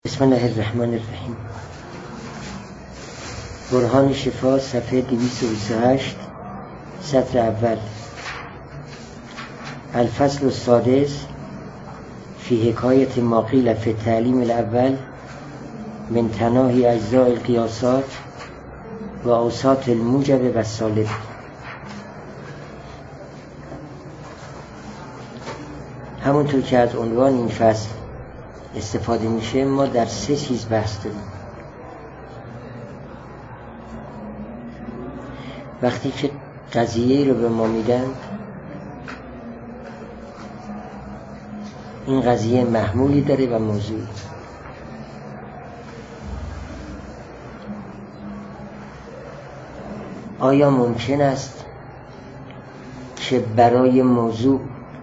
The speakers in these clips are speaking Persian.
بسم الله الرحمن الرحیم. برهان شفا صفحه 228 سطر اول. الفصل السادس فی حکایت ما قیل فی التعلیم الاول من تناهی اجزاء القیاسات و اوساط الموجب و السالب. همونطور که از عنوان این فصل استفاده میشه، ما در 3 چیز بحث داریم. وقتی که قضیه رو به ما میدن، این قضیه محمولی داره و موضوعی. آیا ممکن است که برای موضوع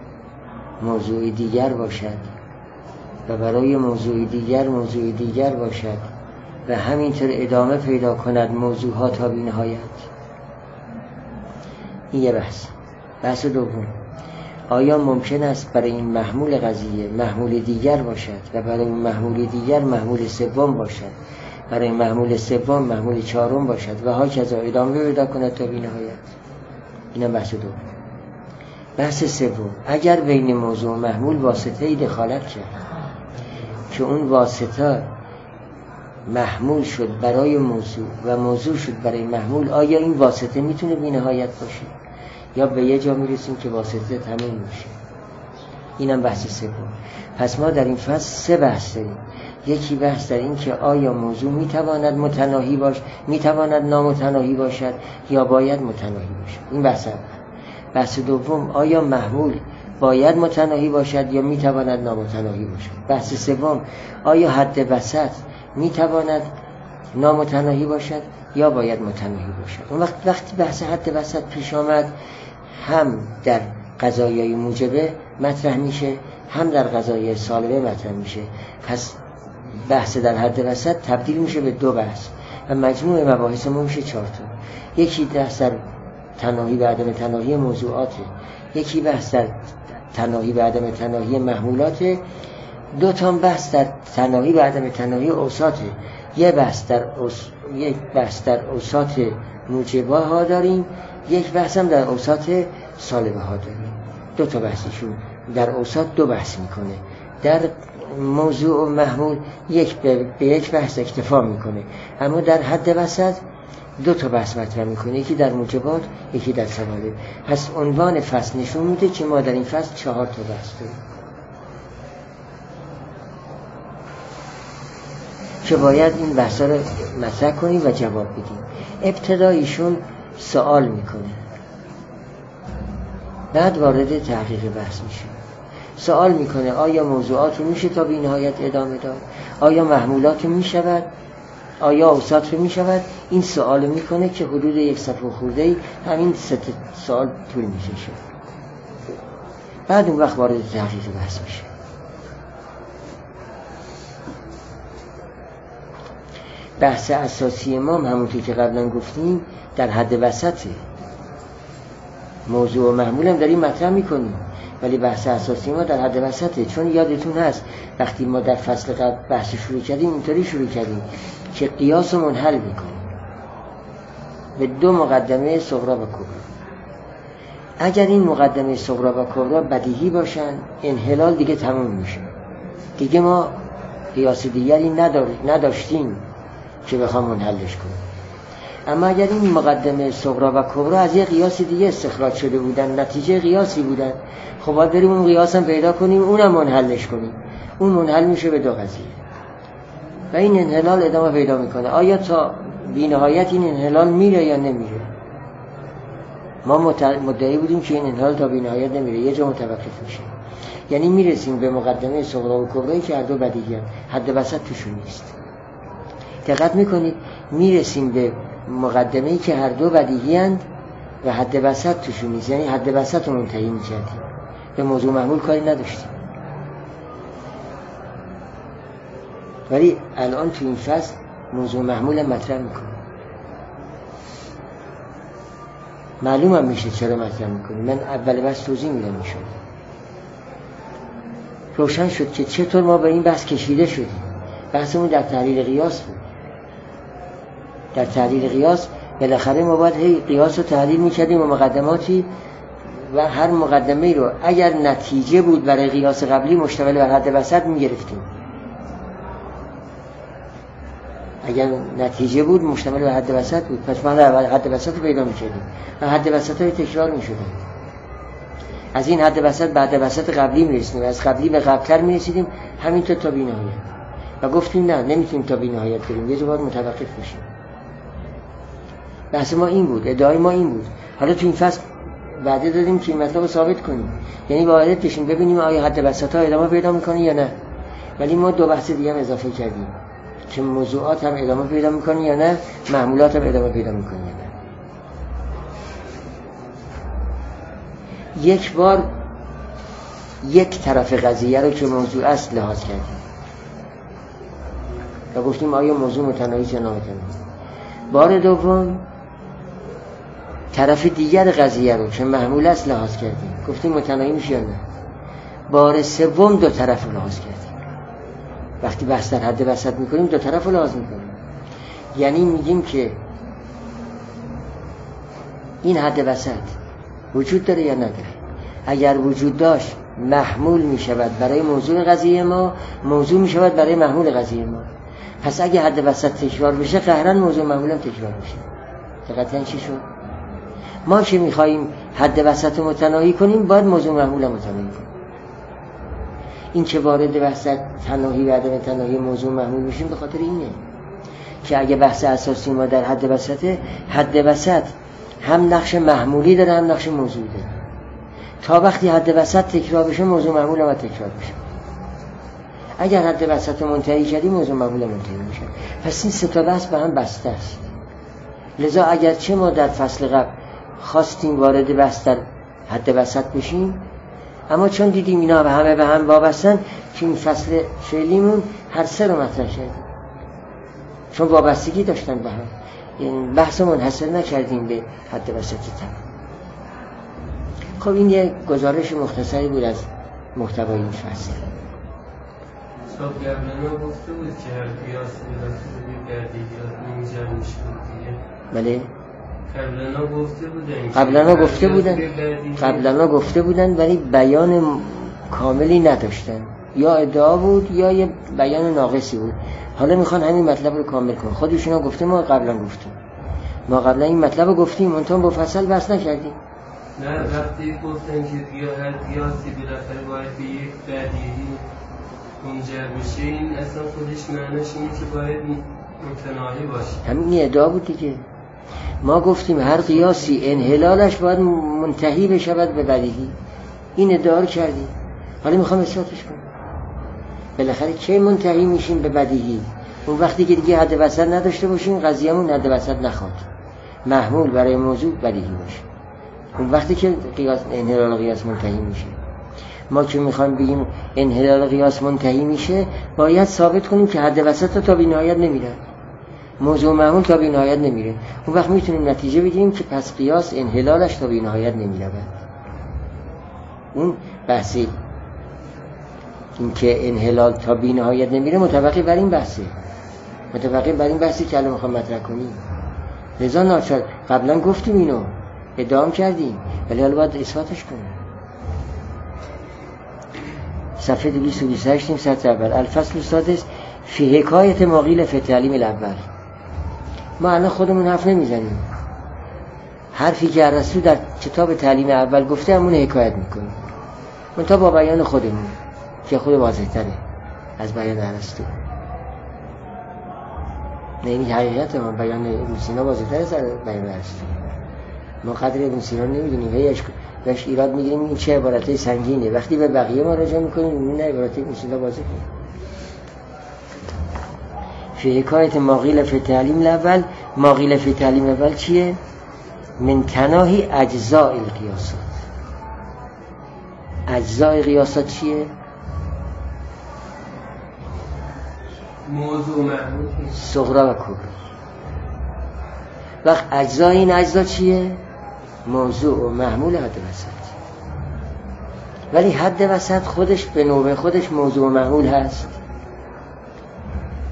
دیگر باشد و برای موضوع دیگر باشد و همینطور ادامه پیدا کند موضوعها تا بی نهایت؟ این یه بحث دوم، آیا ممکن است برای این محمول قضیه محمول دیگر باشد و برای محمول دیگر محمول سوم باشد، برای محمول سوم محمول چهارم باشد و هاکذا ادامه پیدا کند تا بی نهایت؟ اینم بحث دوم. بحث سوم، اگر بین موضوع و محمول واسطه‌ای دخالت کرد که اون واسطه محمول شد برای موضوع و موضوع شد برای محمول، آیا این واسطه میتونه بی نهایت باشه یا به یه جا میرسیم که واسطه تموم میشه؟ اینم بحث سوم. پس ما در این فصل 3 بحث داریم. یکی بحث در این که آیا موضوع میتواند متناهی باشد، میتواند نامتناهی باشد یا باید متناهی باشد. این بحث اول. بحث دوم، آیا محمول باید متناهی باشد یا میتواند نامتناهی باشد. بحث سوم، آیا حد وسط میتواند نامتناهی باشد یا باید متناهی باشد. اون وقتی بحث حد وسط پیش آمد، هم در قضایای موجبه مطرح میشه، هم در قضایای سالبه مطرح میشه. پس بحث در حد وسط تبدیل میشه به 2 بحث و مجموع مباحث ما میشه 4 تا. یکی بحث در تناهی و عدم تناهی موضوعاته، یکی بحث در تناهی و عدم تناهی محمولاته، 2 تا بحث در تناهی و عدم تناهی اوساطه. یک بحث در اوساط موجبه ها داریم، یک بحث هم در اوساط سالبه ها داریم. 2 تا بحثشون در اوساط 2 بحث میکنه. در موضوع و محمول به یک بحث اکتفا میکنه، اما در حد وسط 2 تا بحث مطرح میکنه، یکی در موجبات یکی در سوالب. پس عنوان فصل نشون میده که ما در این فصل 4 تا بحث داریم که باید این بحثا رو مطرح کنیم و جواب بدیم. ابتداییشون سوال میکنه، بعد وارد تحقیق بحث میشه. سوال میکنه آیا موضوعات رو میشه تا بی نهایت ادامه داد؟ آیا محمولات رو میشود؟ آیا اوساط رو میشود؟ این سوال میکنه که حدود 1 صفحه خورده‌ای همین 3 سوال طول میکشه. بعد اون وقت وارد تحقیق بحث میشه. بحث اساسی ما همونطور که قبلا گفتیم در حد وسطه. موضوع و محمول هم داریم مطرح میکنیم، ولی بحث اساسی ما در حد وسطه. چون یادتون هست وقتی ما در فصل قبل بحث شروع کردیم، اینطوری شروع کردیم که قیاس رو منحل میکنیم به 2 مقدمه صغری و کبری. اگر این مقدمه صغری و کبری بدیهی باشن، انحلال دیگه تموم میشه، دیگه ما قیاس دیگری نداشتیم که بخوام منحلش کنیم. اما اگر این مقدمه صغری و کبری از یه قیاس دیگه استخراج شده بودن، نتیجه قیاسی بودن، خب باید بریم اون قیاس هم پیدا کنیم، اونم منحلش کنیم. اون منحل میشه به 2 قضیه و این انحلال ادامه پیدا میکنه. آیا تا بی نهایت این انحلال میره یا نمیره؟ ما مدعی بودیم که این انحلال تا بی نهایت نمیره، یه جا متوقف میشه. یعنی میرسیم به مقدمه صغری و کبری که هر 2 بدیهی هستند، حد وسط توشون نیست. دقت میکنید، میرسیم به مقدمه‌ای که هر 2 بدیهی هستند و حد وسط توشون نیست، یعنی حد وسط رو منتهی میکردیم، به موضوع محمول کاری نداشتیم. ولی الان تو این فصل موضوع محمول مطرح میکنیم. معلوم هم میشه چرا مطرح میکنیم. من اول بحث توضیح میدم میشد. روشن شد که چطور ما به این بحث کشیده شدیم بحثمون در تحلیل قیاس بود. در تحلیل قیاس بالاخره ما باید هی قیاس رو تحلیل می‌کردیم و مقدماتی و هر مقدمه رو اگر نتیجه بود برای قیاس قبلی مشتمل بر حد وسط می‌گرفتیم. اگر نتیجه بود مشتمل بر حد وسط بود، پس ما حد وسط رو پیدا می‌کردیم و حد وسط های تکرار می‌شدن. از این حد وسط به حد وسط قبلی می‌رسیدیم، از قبلی به قبل‌تر می‌رسیدیم، همینطور تا بی‌نهایت. و گفتیم نه، نمی‌تونیم تا بی‌نهایت بریم، یه جا باید متوقف بشیم. بحث ما این بود، ادعای ما این بود. حالا تو این فصل وعده دادیم که این مطلب رو ثابت کنیم، یعنی وارد بشیم ببینیم آیا حد وسط‌ها ادامه پیدا می‌کنه یا نه. ولی ما دو بحث دیگه هم اضافه کردیم که موضوعات هم ادامه پیدا می‌کنه یا نه، محمولات هم ادامه پیدا می‌کنه یا نه. یک بار یک طرف قضیه رو که موضوع است لحاظ کردیم و گفتیم آیا موضوع متناهی یا نامتناهی. بار دوم طرف دیگر قضیه رو که محمول است لحاظ کردیم، گفتیم متناهی میشه یا نه. بار سوم دو طرف رو لحاظ کردیم. وقتی بحث در حد وسط میکنیم دو طرف رو لحاظ میکنیم، یعنی میگیم که این حد وسط وجود داره یا نداره. اگر وجود داشت محمول میشود برای موضوع قضیه ما، موضوع میشود برای محمول قضیه ما. پس اگه حد وسط تکرار بشه قهرا موضوع محمول هم تکرار میشه. دقیقاً چی شد؟ ما که میخواییم حد وسط متناهی کنیم باید موضوع محمول هم متناهی کنیم. این که وارد بحث تناهی و عدم تناهی موضوع محمول میشیم به خاطر اینه که اگه بحث اساسی ما در حد وسطه، حد وسط هم نقش محمولی داره هم نقش موضوعی داره. تا وقتی حد وسط تکرار بشه موضوع محمول هم تکرار بشه. اگر حد وسط منتهی کردیم موضوع محمول منتهی میشه. پس این سه تا بحث به هم بسته است. لذا اگرچه ما در فصل قبل خواستیم وارد بحث در حد وسط بشیم، اما چون دیدیم اینا به هم وابستن که این فصل فعلیمون هر سه رو مطرح کردیم، چون وابستگی داشتن به هم. یعنی بحث منحصر نکردیم به حد وسط تن. خب این یه گزارش مختصری بود از محتوای این فصل. صاحب قبلا گفته بود که هر قیاسی به دست نمیجر میشه دیگه. بله قبلا گفته بودن ولی بیان کاملی نداشتن، یا ادعا بود یا یه بیان ناقصی بود. حالا میخوان همین مطلب رو کامل کنن. خودشون هم گفته ما قبلا گفتیم، ما قبلا این مطلب رو گفتیم منتها مفصل بحث نکردیم. نه وقتی گفتن که هر قیاسی بالاخره باید به یک بدیهی منجر بشه، این اصلا خودش معنیش اینه که باید متناهی باشه. همین ادعا بود دیگه. ما گفتیم هر قیاسی انحلالش باید منتهی بشود به بدیهی. این ادعا رو کردیم. حالا میخوام اثباتش کنم. بالاخره کی منتهی میشیم به بدیهی؟ اون وقتی که دیگه حد وسط نداشته باشیم، قضیه‌مون حد وسط نخواد، محمول برای موضوع بدیهی باشه. اون وقتی که انحلال قیاس منتهی میشه. ما که میخوایم بگیم انحلال قیاس منتهی میشه، باید ثابت کنیم که حد وسط تا بی‌نهایت نمیره، موضوع محمول تا بی‌نهایت نمیره. اون وقت میتونیم نتیجه بگیریم که پس قیاس انحلالش تا بی‌نهایت نمیره. اون بحثی این که انحلال تا بی‌نهایت نمیره متوقف بر این بحثه، متوقف بر این بحثی که الان میخوام مطرح کنیم. لذا ناچار قبلا گفتیم اینو ادعا کردیم، ولی حالا باید اثباتش کنیم. صفحه 228 سطر اول. الفصل السادس فی حکایت ما قیل فی التعلیم الاول. ما الان خودمون حرف نمیزنیم، حرفی که ارسطو در کتاب تعلیم اول گفته همون حکایت میکنیم، منتها با بیان خودمون که خود واضح تره از بیان ارسطو. نه این حقیقت ما، بیان ابن سینا واضح تره از بیان ارسطو. ما قدر ابن سینا نمیدونیم، بهش ایراد میگیریم این چه عبارتای سنگینه. وقتی به بقیه مراجعه میکنیم این عبارتای ابن سینا واضحه. فی حکایت ما قیل فی التعلیم الاول. ما قیل فی التعلیم الاول چیه؟ من تناهی اجزاء القیاسات. اجزاء قیاسات چیه؟ موضوع محمول صغرا و کبرا. وقت اجزاء این اجزا چیه؟ موضوع و محمول حد وسط. ولی حد وسط خودش به نوبه خودش موضوع و محمول هست.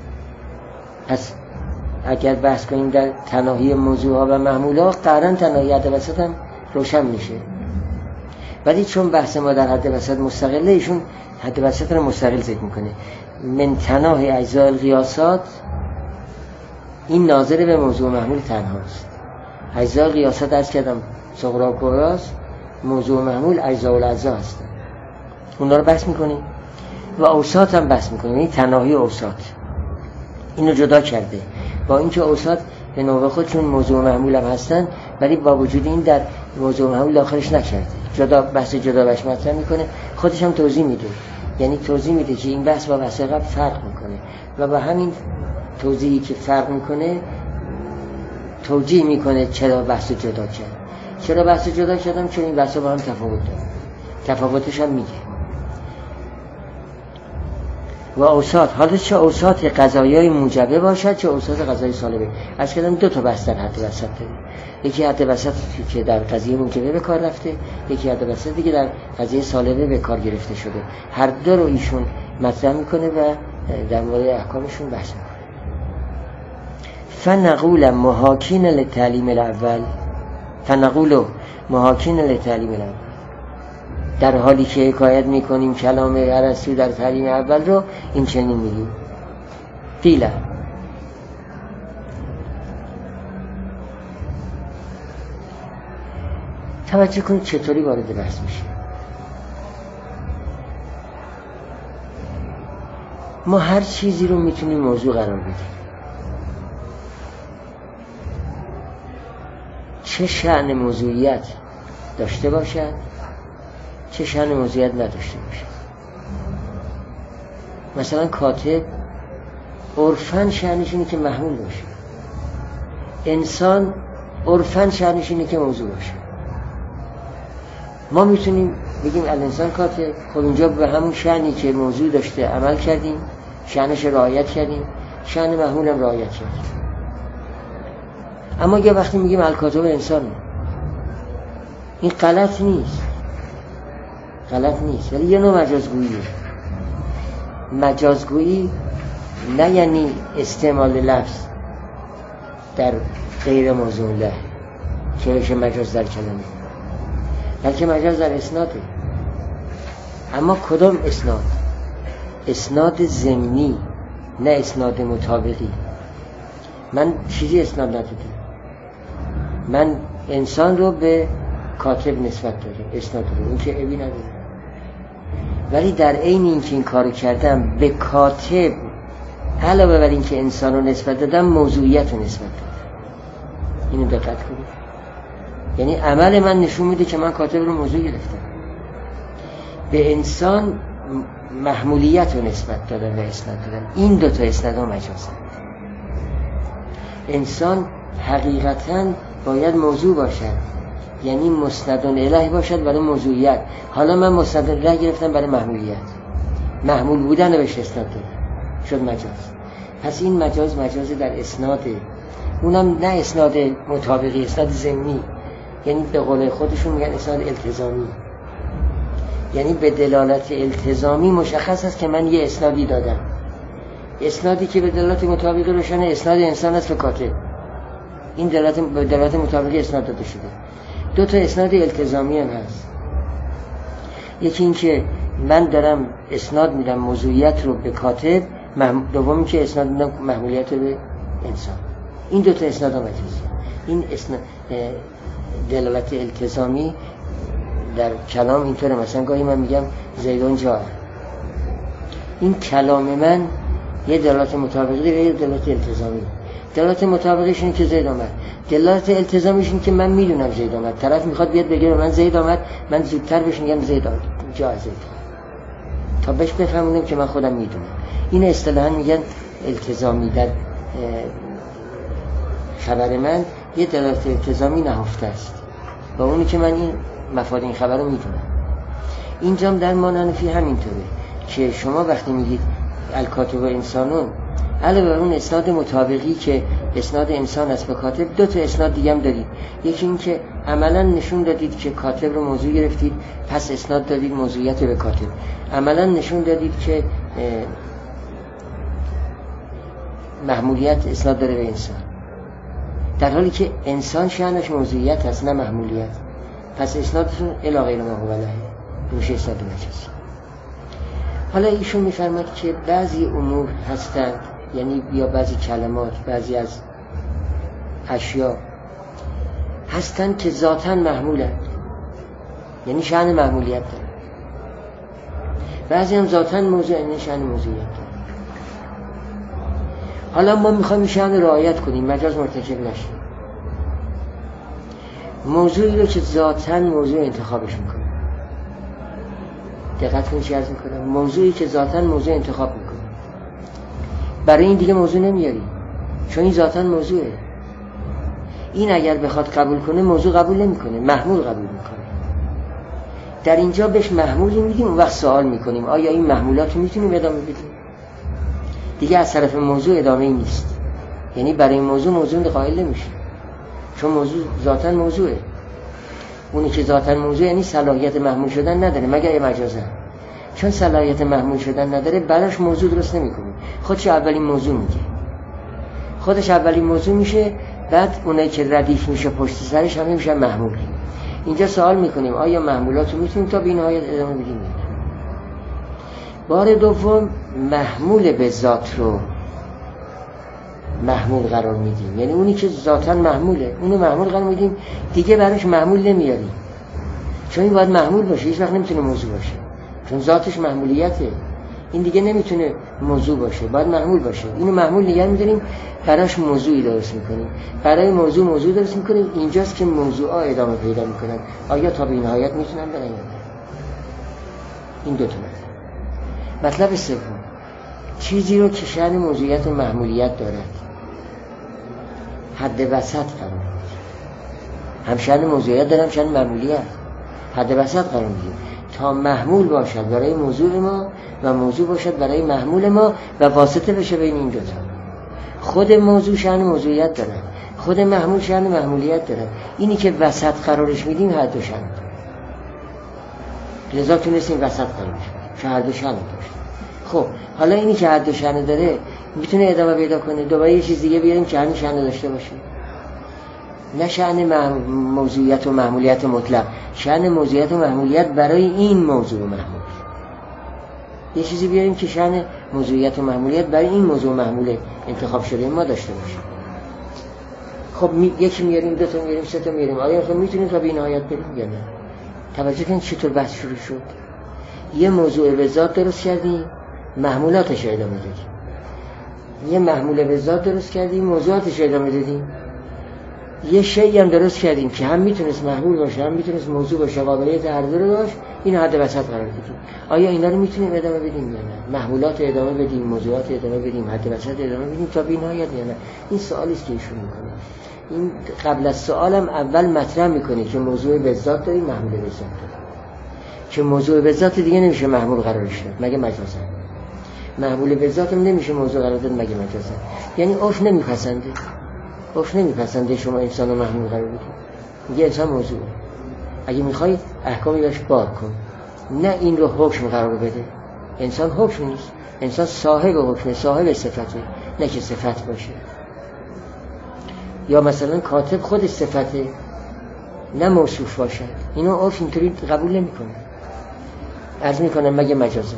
پس اگر بحث کنیم در تناهی موضوعها و محمولها، قطعاً تناهی حد وسط هم روشن میشه. ولی چون بحث ما در حد وسط مستقله، ایشون حد وسط رو مستقل ذکر میکنه. من تناهی اجزاء القیاسات، این ناظر به موضوع محمول تنهاست. اجزاء قیاسات عرض کردم صغرا و کبراست، موضوع محمول اجزاء الاجزا هستن، اونا رو بحث میکنیم. و اوساط هم بحث میکنیم، این تناهی اوساط اینو جدا کرده، با اینکه اوساط به نوبه خودشون موضوع محمول هم هستن، ولی با وجود این در موضوع محمول داخلش نکرده، جدا بحث جدا بحث مطرح میکنه. خودش هم توضیح میده، یعنی توضیح میده که این بحث با بحث قبل فرق میکنه و با همین توضیحی که فرق میکنه توجیه میکنه چرا بحث جدا کرد. چرا بحث جدا کردم؟ چون این بحث با هم تفاوت داره، تفاوتش هم میگه. و اوساط، حالا چه اوساط قضایای موجبه باشد چه اوساط قضای سالبه. از کردم دو تا بحث در حد وسط داره، یکی حد وسط که در قضیه موجبه به کار رفته، یکی حد وسط دیگه در قضیه سالبه به کار گرفته شده. هر دو رو ایشون مطرح میکنه و در مورد احکامشون بحث میکنه. فنقول محاکین للتعلیم الاول، فنقول محاکین للتعلیم الاول، در حالی که حکایت میکنیم کلام ارسطو در تعلیم اول رو، این چنین میگیم قیل. توجه کنید چطوری وارد بحث میشه. ما هر چیزی رو میتونیم موضوع قرار بدیم، چه شأن موضوعیت داشته باشد چه شأن موضوعیت نداشته باشد. مثلا کاتب عرفاً شأنش اینه که محمول باشه، انسان عرفاً شأنش اینه که موضوع باشه. ما میتونیم بگیم الانسان کاتب، خب اینجا به همون شأنی که موضوع داشته عمل کردیم، شأنش رعایت کردیم، شأن محمول هم رعایت کردیم. اما یه وقتی میگیم الکاتب انسان، این غلط نیست، غلط نیست، ولی یه نوع مجازگوییه. مجازگویی نه یعنی استعمال لفظ در غیر موضوع له که بشه مجاز در کلمه، بلکه مجاز در اسناده. اما کدام اسناد؟ اسناد ضمنی، نه اسناد مطابقی. من چیزی اسناد ندادم، من انسان رو به کاتب نسبت دارم، اسناد رو، این که ابی نداره. ولی در عین اینکه این کارو کردم به کاتب علاوه بر اینکه انسان رو نسبت دادم، موضوعیت رو نسبت دادم. اینو دقت کنید، یعنی عمل من نشون میده که من کاتب رو موضوع گرفتم. به انسان محمولیت رو نسبت دادم و اسناد دادم. این دوتا اسناد ها مجازن. انسان حقیقتاً باید موضوع باشد، یعنی مستند الیه باشد برای موضوعیت. حالا من مستند الیه گرفتم برای محمولیت، محمول بودن رو بهش اسناد دادم، شد مجاز. پس این مجاز در اسناده، اونم نه اسناد مطابقی، اسناد ضمنی، یعنی به قول خودشون میگن اسناد التزامی. یعنی به دلالت التزامی مشخص است که من یه اسنادی دادم. اسنادی که به دلالت مطابقی روشنه اسناد انسان است به کاتب، این به دلالت مطابقی اسناد داده شده. دو تا اسناد التزامی هم هست، یکی این که من دارم اسناد میدم موضوعیت رو به کاتب، دومی که اسناد میدم محمولیت رو به انسان. این دو تا اسناد هم مجازی. این اسناد دلالت التزامی در کلام اینطوره. مثلا گاهی من میگم زیدون جا، این کلام من یه دلالت مطابقی و یه دلالت التزامی. دلالت مطابقیش اینه که زید آمد، دلالت التزامیش اینه که من میدونم زید آمد. طرف میخواد بیاد بگه من زید آمد، من زودتر بهش میگم زید آمد، جا زید، تا بهش بفهمونم که من خودم میدونم. این اصطلاحاً میگن التزامی. در خبر من یه دلالت التزامی نهفته است با اونی که من این مفاد این خبر رو میدونم. اینجام در مانعنفی همینطوره که شما وقتی میگید الکاتب انسانون، علاوه بر اون اسناد مطابقی که اسناد انسان است به کاتب، دو تا اسناد دیگه هم دارید. یکی این که عملا نشون دادید که کاتب رو موضوع گرفتید، پس اسناد دادید موضوعیت به کاتب. عملا نشون دادید که محمولیت اسناد داره به انسان، در حالی که انسان شأنش موضوعیت هست نه محمولیت. پس اسنادشون الی غیر ما هو له میشه اسناد مجازی. حالا ایشون میفرماد که بعضی امور هستند، یعنی یا بعضی کلمات، بعضی از اشیا هستند که ذاتاً محمولند، یعنی شأن محمولیت دارن. بعضی هم ذاتاً موضوع، یعنی شأن موضوعیت دارن. حالا ما میخوایم این شأن رعایت کنیم، مجاز مرتکب نشیم. موضوعی رو که ذاتاً موضوع انتخابش میکنیم، دقت کنید چی عرض میکنم، موضوعی که ذاتاً موضوع انتخاب میکنیم، برای این دیگه موضوع نمیاریم چون این ذاتاً موضوعه. این اگر بخواد قبول کنه موضوع قبول نمیکنه، محمول قبول میکنه. در اینجا بهش محمولی میدیم، اون وقت سوال میکنیم آیا این محمولات رو میتونیم ادامه بدیم؟ دیگه از طرف موضوع ادامه ای نیست، یعنی برای موضوع قائل نمیشه چون موضوع ذاتاً موضوعه. اونی که ذاتاً موضوع یعنی صلاحیت محمول شدن نداره مگر مجازاً، چون صلاحیت محمول شدن نداره براش موضوع درست نمیکنه، خودش اولین موضوع میگه، خودش اولین موضوع میشه، بعد اونایی که ردیف میشه پشت سرش هم میشه محمول. اینجا سوال میکنیم آیا محمولات رو میتونیم تا بی نهایت ادامه بدیم؟ بار دوم محمول به ذات رو محمول قرار میدیم، یعنی اونی که ذاتاً محموله اونو محمول قرار میدیم، دیگه براش محمول نمیاریم چون این باید محمول باشه، هیچ وقت نمیتونه موضوع باشه چون ذاتش محمولیته. این دیگه نمیتونه موضوع باشه، باید محمول باشه. اینو محمول نگه می‌داریم، براش موضوعی درست میکنیم، برای موضوع درست میکنیم. اینجاست که موضوعا ادامه پیدا میکنن، آیا تا به نهایت میتونن برن یا نه. این دو تا مطلب سوم، چیزی رو که شأن موضوعیت و محمولیت دارد حد وسط قرار میدیم، هم شأن موضوعیت دارم شأن محمولیت، حد وسط قرار میدیم تا محمول باشد برای موضوع ما و موضوع باشد برای محمول ما و واسطه بشه بین این دوتا. خود موضوع شأن موضوعیت داره، خود محمول شأن محمولیت داره، اینی که وسط قرارش میدیم حد و شأن داره، لذا تونستیم وسط قرارش بدیم چون حد و شأن داشت. خب حالا اینی که حد و شأن داره میتونه ادامه پیدا کنه، دوباره یه چیز دیگه بیاریم که همین شأن داشته باشه، نه شأن موضوعیت و محمولیت مطلق، شأن موضوعیت و محمولیت برای این موضوع محمول. یه چیزی بیاریم که شأن موضوعیت و محمولیت برای این موضوع محمول انتخاب شده ما داشته باشه. خب یکی میاریم، دو تا میاریم، سه تا میاریم، آیا خب میتونیم تا بی نهایت بریم یا نه؟ توجه کنید چطور بحث شروع شد. یه موضوع به ذات درست کردیم، محمولاتش ادامه دادیم. یه محمول به ذات درست کردیم، موضوعاتش ادامه دادیم. یه شیئی هم درست کردیم که هم میتونست محمول باشه هم میتونست موضوع باشه، قابلیت هر دو رو داشت، اینو حد وسط قرار دادیم. آیا اینا رو میتونیم ادامه بدیم یا نه؟ محمولات ادامه بدیم، موضوعات ادامه بدیم، حد وسط ادامه بدیم تا بی نهایت یا نه؟ این سوالی است که ایشون میکنه. این قبل از سوالم اول مطرح میکنه که موضوع به ذات داریم، محمول به ذات داریم، که موضوع به ذات دیگه نمیشه محمول قرارش داد مگه مجازا، محمول به ذات هم نمیشه موضوع قرار داد مگه مجازا. یعنی عرف نمیپسنده شما انسان رو محمول قرار بدید، میگه انسان موضوعه، اگه میخوای احکامی بهش بار کن، نه این رو حکم قرار بده. انسان حکم نیست، انسان صاحب حکمه، صاحب صفته، نه که صفت باشه. یا مثلا کاتب خود صفته، نه موصوف باشد. اینو عرف اینطوری قبول نمیکنه. عرض میکنم مگه مجازه،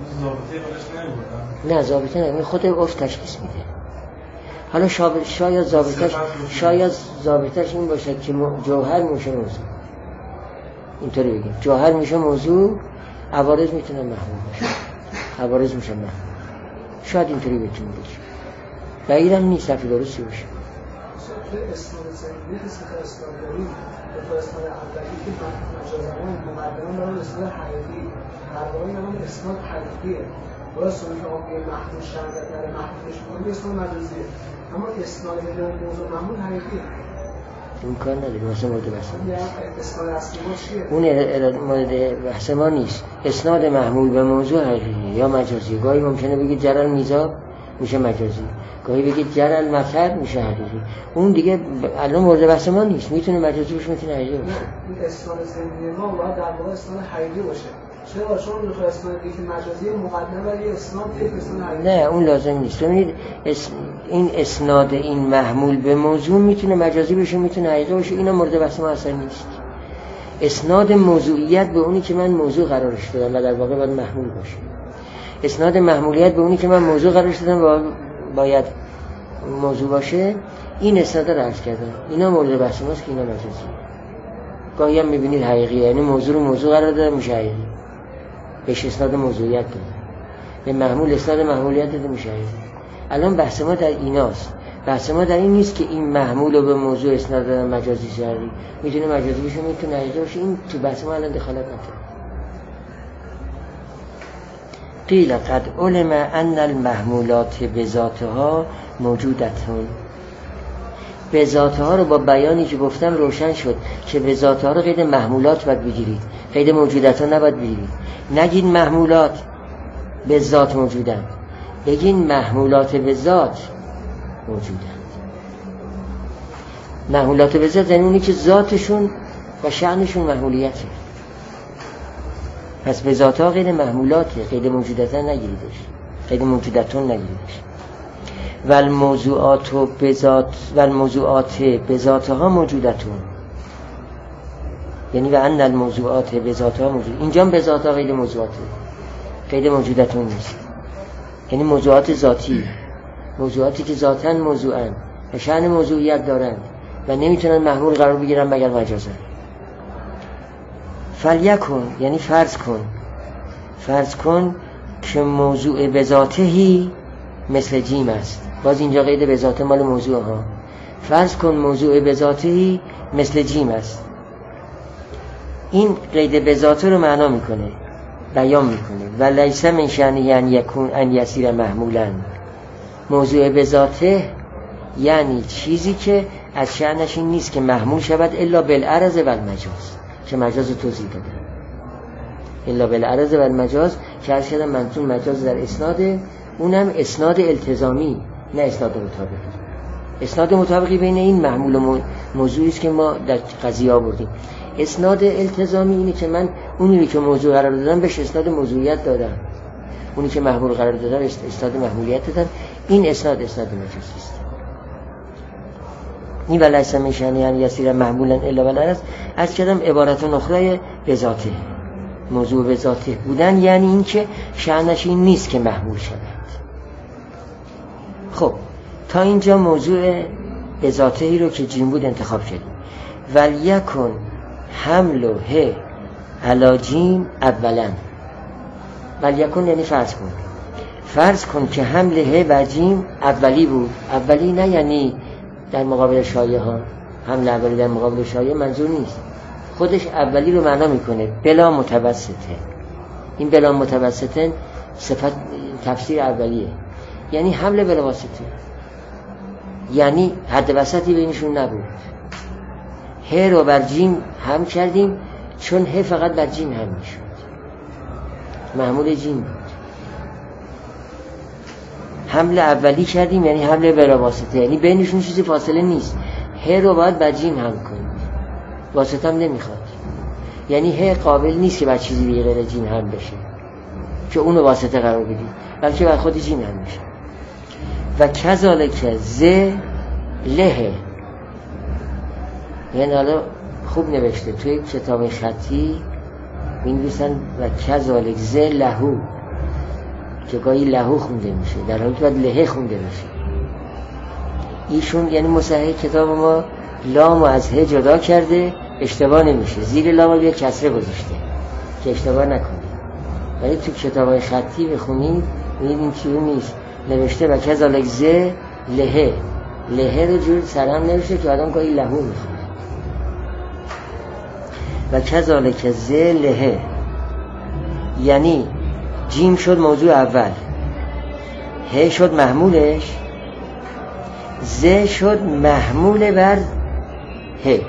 نه ضابطه نه، خود عرف تشخیص میده. حالا شاید ضابطش این باشد که جوهر میشه موضوع، اینطوری بگیم جوهر میشه موضوع، عوارض میتونن محمول باشه، عوارض میشن محمول، شاید اینطوری بتونیم بگیم، بعیدم نیست حرف درستی باشه. اسناد سنگینی که سه اسناد داریم، دو تا اسناد اولی که مجازانه مقدمان دارن اسناد حقیقی، درباره این اسناد حقیقیه، باید سنی که آقای محمول شرکت داره محمولش کنه اسناد مجازیه، اما اسناد بدون موضوع محمول حقیقیه. امکان نداره واسه مورد بحث اسناد اصلی ما چیه؟ اون مورد بحث ما نیست. اسناد محمول به موضوع حقیقی یا مجازی. گاهی ممکنه بگید جرى المیزاب میشه مجازی، گاهی بگید جرى المطر میشه حقیقی. اون دیگه الان مورد بحث ما نیست، میتونه مجازی باشه میتونه حقیقی باشه. این اسناد زمینی ما باید در واقع اسناد حقیقی باشه. چرا شما میخواید اسناد که مجازی مقدمه ولی اسناد یک اسناد حقیقی؟ نه اون لازم نیست. ببینید این اسناد این محمول به موضوع میتونه مجازی بشه میتونه حقیقی باشه، اینا مورد بحث ما اصلا نیست. اسناد موضوعیت به اونی که من موضوع قرارش دادم و در واقع باید محمول باشه. اسناد محمولیت به اونی که من موضوع قرارش دادم و باید موضوع باشه. این اسناد رو عرض کردم اینا مورد بحث ماست که اینا مجازی. گاهی هم میبینید حقیقیه، یعنی موضوع رو موضوع قرار دادم میشه حقیقی، بهش اسناد موضوعیت دادم، به محمول اسناد محمولیت داده میشه حقیقی. الان بحث ما در ایناست. بحث ما در این نیست که این محمول رو به موضوع اسناد دادن مجازی کردی، میتونه مجازی باشه میتونه حقیقی باشه. این تو بحث ما الان دخالت نداره. قیل قد علم ان المحمولات بذاتها موجودتون. بذاتها رو با بیانی که گفتم روشن شد که بذاتها رو قید محمولات باید بگیرید، قید موجودتها نباید بگیرید. نگید محمولات به ذات موجودند، بگین محمولات به ذات موجودند. محمولات به ذات یعنی اونی که ذاتشون و شأنشون محمولیته. پس به ذاتها قید محمولاته، قید موجودتها نگیریدش، قید موجودتون نگیریدش. والموضوعات بذاتها موجودتون، یعنی و ان الموضوعات بذاتها موجود. اینجا بذاتها قید موضوعاته، قید موجودتون نیست. یعنی موضوعات ذاتی، موضوعاتی که ذاتاً موضوعن و شأن موضوعیت دارند و نمیتونن محمول قرار بگیرن مگر مجازن. فلیکن یعنی فرض کن که موضوع بذاتهی مثل جیم است. باز اینجا قید بذاته مال موضوع ها. فرض کن موضوع بذاتهی مثل جیم است. این قید بذاته رو معنا میکنه، بیان میکنه. و لیس من شأنه ان یکون ان یصیر محمولا. موضوع بذاته یعنی چیزی که از شأنش این نیست که محمول شود الا بالعرض و المجاز، که مجاز توضیح دادم. الا بالعرض و المجاز که عرض کردم منظور مجاز در اسناده، اونم اسناد التزامی نه اسناد مطابقی. اسناد مطابقی بین این محمول و موضوعی است که ما در قضیه آوردیم. اسناد التزامی اینه که من اونی که موضوع قرار دادم بهش اسناد موضوعیت دادم، اونی که محمول قرار دادم اسناد محمولیت دادم. این اسناد مجازی است. این ولیس من شأنه ان یصیر محمولا الا بالعرض از کردم عبارت اخرى بذاته. موضوع بذاته بودن یعنی این که شأنش این نیست که محمول شود. خب تا اینجا موضوع بذاتهی رو که جیم بود انتخاب کردیم. ولیکن حمل ه علی جیم اولا. ولیکن یعنی فرض کن که حمل ه و جیم اولی بود. اولی نه یعنی در مقابل شایعه ها، حمل اولی در مقابل شایعه منظور نیست، خودش اولی رو معنا میکنه بلا متوسطه. این بلا متوسطه صفت تفسیر اولیه، یعنی حمل بلا واسطه، یعنی حد وسطی بینشون نبود. ه رو بر جیم هم کردیم چون ه فقط بر جیم هم میشد، محمول جیم بود. حمل اولی کردیم یعنی حمل بلا واسطه، یعنی بینشون چیزی فاصله نیست. ه رو باید بر جیم هم کنید، واسطه هم نمیخواد. یعنی ه قابل نیست که بر چیزی دیگه غیر جیم هم بشه که اونو واسطه قرار بدید، بلکه بر خود جیم هم میشه. و کذالک ز له، یعنی حالا خوب نوشته توی کتاب خطی می‌نویسن و کذالک ز لهو، که گاهی لهو خونده میشه در حالی که باید لهه خونده میشه. ایشون یعنی مصحح کتاب ما لامو از ه جدا کرده، اشتباه نمیشه، زیر لام یه کسره گذاشته که اشتباه نکنید. ولی تو کتاب‌های خطی بخونید می‌بینید این چیزی نیست، نوشته و کذالک ز لهه. لهه رو جور سرهم نوشته که آدم گاهی لهو میخونه. و کذالک ز لهه یعنی جیم شد موضوع اول، ه شد محمولش، ز شد محمول بر ه.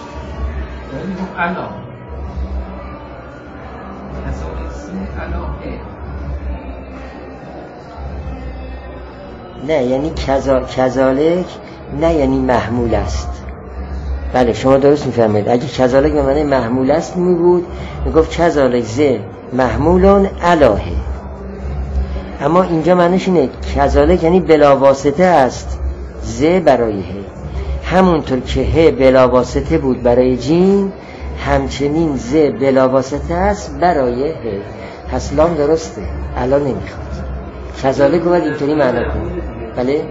نه یعنی کذالک نه یعنی محمول است. بله شما درست میفرمایید. اگه کذالک به معنی محمول است میگفت کذالک ز محمول علیه. اما اینجا معنیش اینه کذالک یعنی بلا واسطه است ز برای ه، همونطور که ه بلا واسطه بود برای جیم همچنین ز بلا واسطه است برای ه. پس لام درسته، الان نمیخواد. کذالک رو باید اینطوری معنا کنیم. بله؟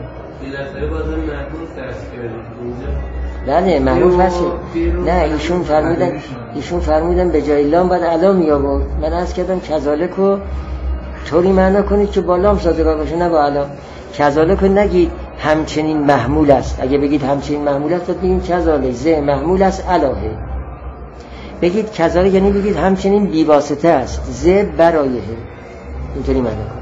بله محمول فرشه. نه ایشون فرمودن به جای لام باید الان می آورد. من عرض کردم کذالک رو طوری معنا کنید که با لام سازگار باشه، نه با الان. کذالک رو نگید همچنین محمول است. اگه بگید همچنین محمول است بگید کذالک ز محمول است علیه. بگید کذالک یعنی بگید همچنین بیواسطه است ز برای ه، اینطوری معنا کنید.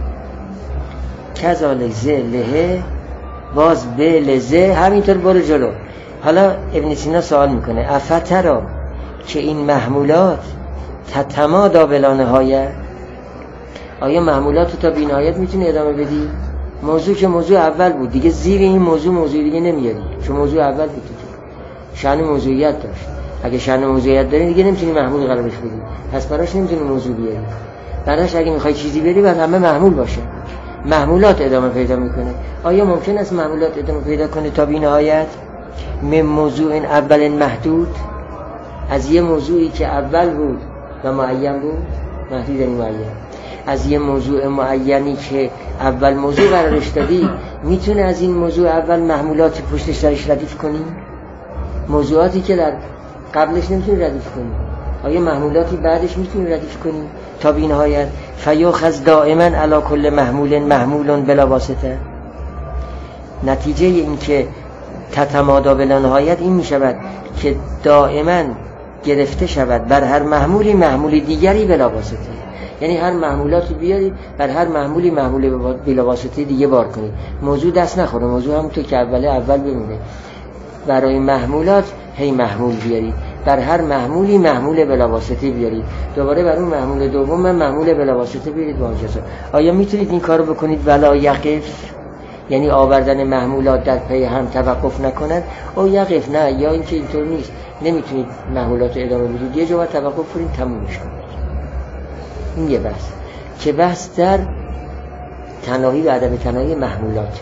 کذالک ز له باز به لزه، همینطور برو جلو. حالا ابن سینا سوال میکنه افترا که این محمولات تتمادا بلا نهایت، آیا محمولات رو تا بی نهایت میتونی ادامه بدی؟ موضوع که موضوع اول بود دیگه، زیر این موضوع دیگه نمیاری چون موضوع اول بود دیگه، شأن موضوعیت داشت. اگه شأن موضوعیت داری دیگه نمیتونی محمول قرارش بدی، پس براش نمیتونی موضوع بیاری. براش اگه میخوای چیزی بری باید همه محمول باشه. محمولات ادامه پیدا میکنه. آیا ممکن است محمولات ادامه پیدا کنه تا بی نهایت؟ من موضوع اول محدود، از یه موضوعی که اول بود و معین بود، محدود یعنی معین، از یه موضوع معینی که اول موضوع قرارش دادی میتونه از این موضوع اول محمولات پشتش درش ردیف کنی؟ موضوعاتی که در قبلش نمیتونی ردیف کنی، آیا محمولاتی بعدش میتونی ردیف کنی تا بی نهایت؟ فیاخذ دائما علی کل محمول بلا واسطه. نتیجه این که تتمادا بلا نهایت این میشود که دائما گرفته شود بر هر محمول دیگری بلا واسطه. یعنی هر محمولاتی بیارید بر هر محمول بلا واسطه دیگه بار کنید، موضوع دست نخوره، موضوع همونطور که اول بمونه. برای محمولات هی محمول بیارید، بر هر محمول بلا واسطه بیارید، دوباره بر اون محمول دوم محمول بلا واسطه بیارید با اجازه. آیا میتونید این کارو بکنید ولا یقف؟ یعنی آوردن محمولات در پی هم توقف نکنند. او یقف نه، یا اینکه اینطور نیست، نمیتونید محمولات رو ادامه بدید، یه جا باید توقف کنید تمومش کنید. این یه بحث که بحث در تناهی و عدم تناهی محمولات.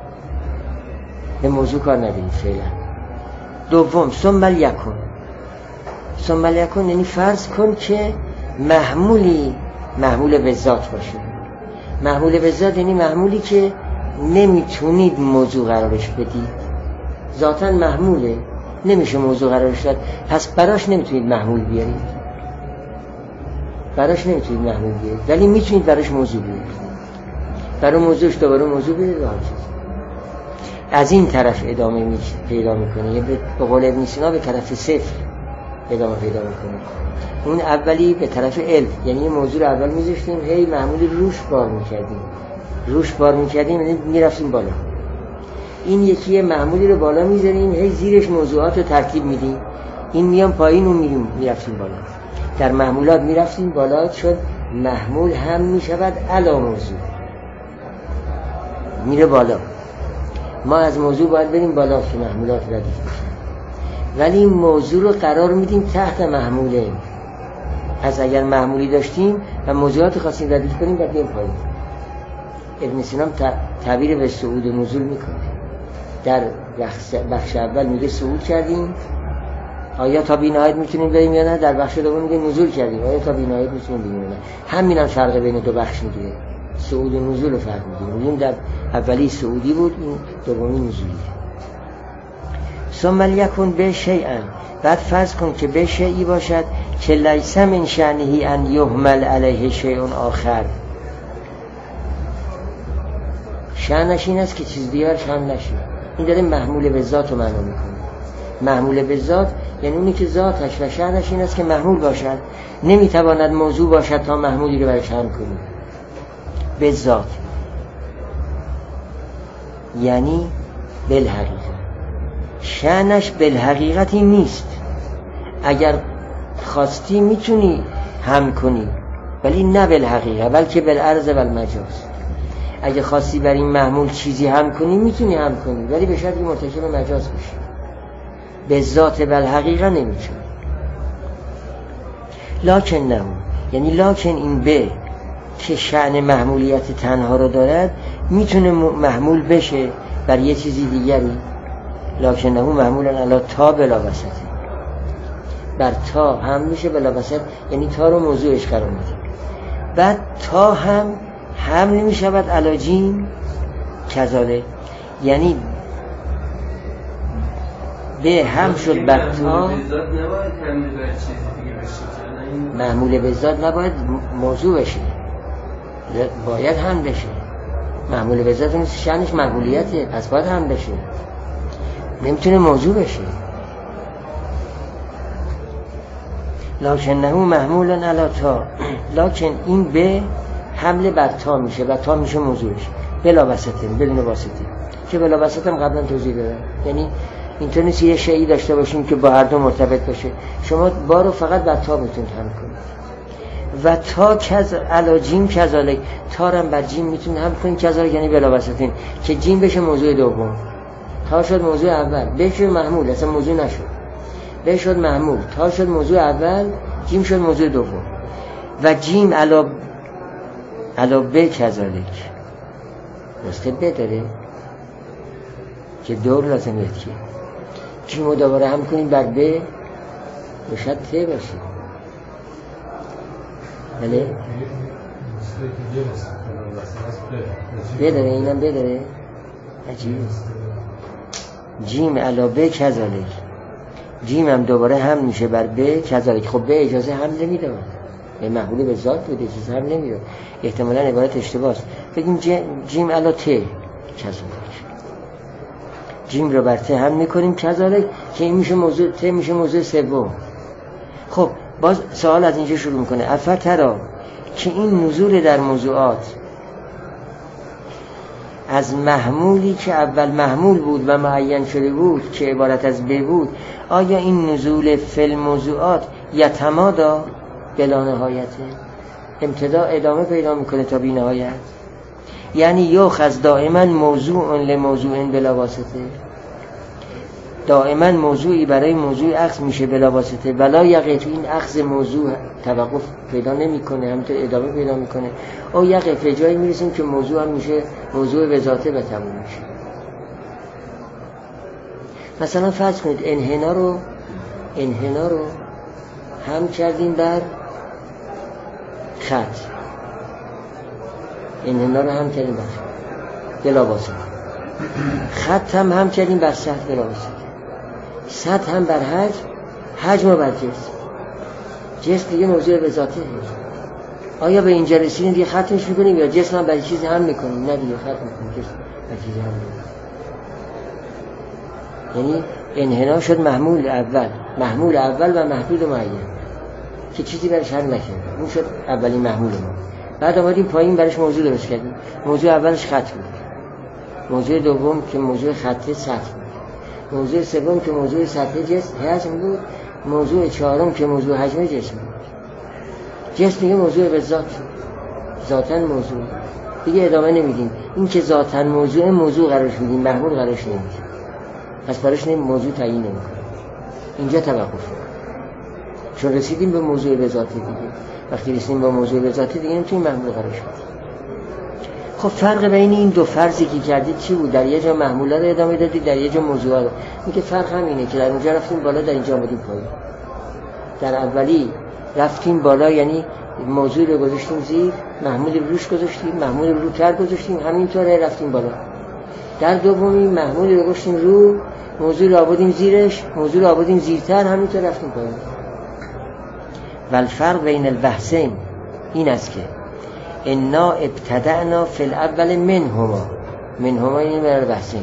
به موضوع کار ندارید فعلا. دوم ثم یکن یعنی فرض کن که محمول به ذات باشه. محمول به ذات یعنی محمولی که نمیتونید موضوع قرارش بدید، ذاتاً محموله نمیشه موضوع قرارش داد، پس براش نمیتونید محمول بیارید، ولی میتونید براش موضوع بیارید، برای موضوعش دوباره موضوع بیارید. از این طرف ادامه پیدا میکنه، یا به قول ابن سینا به طرف صفر ادامه پیدا میکنه. اون اولی به طرف علم، یعنی یه موضوع رو اول میذاشتیم هی محمول روش بار میکردیم یعنی میرفتیم بالا. این یکی محمولی رو بالا میذاریم هی زیرش موضوعات رو ترتیب میدیم، این میام پایین و میرفتیم بالا. در محمولات میرفتیم بالا چون محمول هم میشود علا موضوع، میره بالا. ما از موضوع باید بریم بالا که محمولات ردیف بشن، ولی این موضوع رو قرار میدیم تحت محموله. پس اگر محمولی داشتیم و موضوعات خواستیم ردیف کنیم باید بریم پایین. ابن سینا تعبیر به صعود و نزول میکنه. در بخش اول میگه صعود کردیم، آیا تا بی نهایت میتونیم بریم یا نه؟ در بخش دوم میگه نزول کردیم، آیا تا بی نهایت میتونیم بریم یا نه؟ همین فرق بین دو بخش میگیره، صعود و نزول رو فرق میگیره. این در اولی صعودی بود، این دومی نزولیه. ثم یکن به شیئا، بعد فرض کن که به شیئی باشد که لیس من شأنه ان یحمل علیه شیء آخر، شأنش این است که چیز دیگر شأن نشه. این داره محمول به ذات رو معنا میکنه. محمول به ذات یعنی اونی که ذاتش و شأنش این است که محمول باشد، نمیتواند موضوع باشد تا محمولی رو برای شأن کنیم. به ذات یعنی بالحقیقت، شأنش بالحقیقت این نیست. اگر خواستی میتونی هم کنی ولی نه بالحقیقت، بلکه بالعرض و المجاز. اگه خواستی بر این محمول چیزی هم کنی میتونی هم کنی، ولی به شرطی مرتکب مجاز بشی. به ذات بالحقیقت نمیتونی. لکن نه، یعنی لکن این به که شأن محمولیت تنها رو دارد میتونه محمول بشه بر یه چیزی دیگری. لکنه محمولن علی تا بلا وسطه، بر تا هم میشه بلا وسط، یعنی تا رو موضوعش قرار میده. بعد تا هم حمل میشود علی جیم کذالک، یعنی به هم شد بر تا. محمول به ذات نباید موضوع بشه، باید هم بشه. محمول به ذات نیست، شأنش محمولیته، پس باید هم بشه، نمیتونه موضوع بشه. لکنه محمولن علی تا، لکن این به حمله بر تا میشه و تا میشه موضوعش بلا وسطه، بدون واسطه، که بلا وسطه هم قبلا توضیح دادم. یعنی اینطور نیست یه شیئی داشته باشیم که با هر دو مرتبط باشه، شما با رو فقط بر تا میتونید هم کنید. و تا علی جیم کذالک، تا هم بر جیم میتونید هم کنید کذالک، یعنی بلا وسطین، که جیم بشه موضوع دوم. تا شد موضوع اول، به شد محمول، اصلا موضوع نشد، به شد محمول، تا شد موضوع اول، جیم شد موضوع دوم. و جیم علا به کذالک، راسته به داره که دور لازم یاد که جیم رو دوباره هم کنیم بر به باشد ته باشه. بله به داره، اینم به داره. عجیب. جیم علا به کذالک، جیم هم دوباره هم میشه بر به کذالک. خب به اجازه هم نمیده، به محمول به ذات بود، اجازه هم نمیده، احتمالاً عبارت اشتباه است. بگیم جیم علا ته کذالک، جیم رو بر ته هم میکنیم کذالک، که این میشه موضوع ته، میشه موضوع سوم. خب باز سوال از اینجا شروع میکنه، افترا که این نزول در موضوعات از محمولی که اول محمول بود و معین شده بود که عبارت از به بود، آیا این نزول فی الموضوعات یتمادا بلا نهایته، ابتدا ادامه پیدا میکنه تا بی نهایت؟ یعنی یؤخذ دائما موضوع لموضوع بلا واسطه، دائما موضوعی برای موضوع اخذ میشه بلا واسطه، ولا یقف، این اخذ موضوع توقف پیدا نمیکنه، همینطور ادامه پیدا میکنه. او یقف، جایی میرسیم که موضوع هم میشه موضوع به ذاته و تموم میشه. مثلا فرض کنید انحنا رو هم کردیم بر خط، انحنا رو هم کردیم بر خط بلا واسطه، خط هم کردیم بر سطح بلا واسطه، سطح هم بر حجم و بر جسم دیگه موضوع به ذاته. آیا به اینجا رسیدیم دیگه ختمش میکنیم یا جسم هم بر چیزی هم میکنیم؟ نه دیگه ختم میکنیم، جسم بر چیزی هم میکنیم. یعنی انحنا شد محمول اول و محدود معین که چیزی برش هم نکنیم، اون شد اولین محمول ما. بعد آمدیم پایین برش موضوع درست کردیم، موضوع اولش خط بود، موضوع دوم که موضوع خط سطح بود، موضوع سوم که موضوع سطح حجم بود، موضوع چهارم که موضوع حجم جسم بود. جسم دیگه موضوع به ذات شد، ذاتاً موضوع دیگه ادامه نمیدیم. این که ذاتاً موضوع قرارش میدیم، محمول قرارش نمیدیم، پس براش موضوع تعیین نمیکنیم، اینجا توقف چون رسیدیم به موضوع به ذات دیگه. وقتی رسیدیم به موضوع به ذات دیگه نمیتونیم محمول قرارش بدیم. خب فرق بین این دو فرضی که کردید چی بود؟ در یه جا محمولا رو ادامه دادید، در یه جا موضوعا رو. میگه فرق همینه که در اونجا رفتیم بالا، در اینجا آمدیم پایین. در اولی رفتیم بالا، یعنی موضوع رو گذاشتیم زیر، محمول روش گذاشتیم، محمول رو تر گذاشتیم، همینطوره رفتیم بالا. در دومی محمول رو گذاشتیم رو، موضوع رو آوردیم زیرش، موضوع رو آوردیم زیرتر، همینطور رفتیم پایین. والفرق بین البحثین این است که انا ابتدعنا فی الاول منهما این برای بحثین.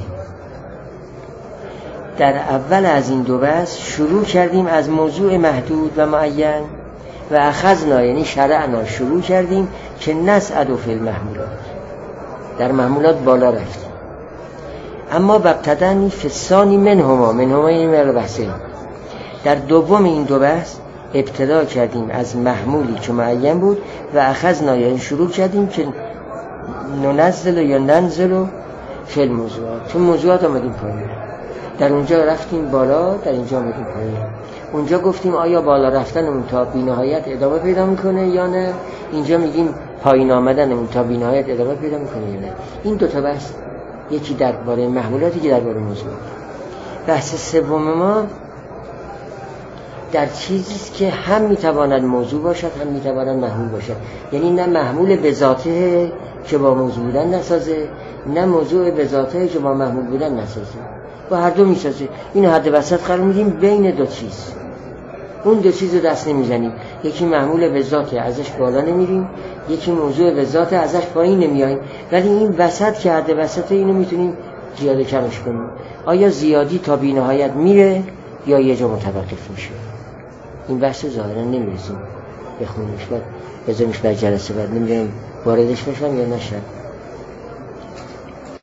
در اول از این دو بحث شروع کردیم از موضوع محدود و معین و اخذنا، یعنی شرعنا، شروع کردیم که نصعد فی المحمولات، در محمولات بالا رفتیم. اما ابتدعنی فی الثانی منهما این برای بحثین. در دوم این دو بحث ابتدا کردیم از محمولی که معین بود و اخذنا، یعنی شروع کردیم که ننزل یا ننزل فی الموضوعات، چون موضوعات آمدیم پایین، در اونجا رفتیم بالا، در اینجا آمدیم پایین. اونجا گفتیم آیا بالا رفتن اون تا بی‌نهایت ادامه پیدا میکنه یا نه، اینجا میگیم پایین آمدن اون تا بی‌نهایت ادامه پیدا میکنه یا نه. این دو تا بحث، یکی درباره محمولاتی که درباره موضوع. بحث سوم ما در چیزیست که هم میتواند موضوع باشد هم میتواند محمول باشد، یعنی نه محمول به ذاته که با موضوع بودن نسازه، نه موضوع به ذاته که با محمول بودن نسازه، با هر دو میسازه. اینو حد وسط قرار میدیم بین دو چیز. اون دو چیز رو دست نمیزنیم، یکی محمول به ذاته ازش بالا نمیریم، یکی موضوع به ذاته ازش پایین نمیاییم، ولی این وسط که حد وسط اینو میتونیم زیاده کمش کنیم. آیا زیادی تا بی‌نهایت میره یا یه جا متوقف میشه؟ این بحث ظاهرا نمیرسیم بخونیمش، بعد بذاریمش بر جلسه بعد، نمیدونم واردش بشم یا نشم.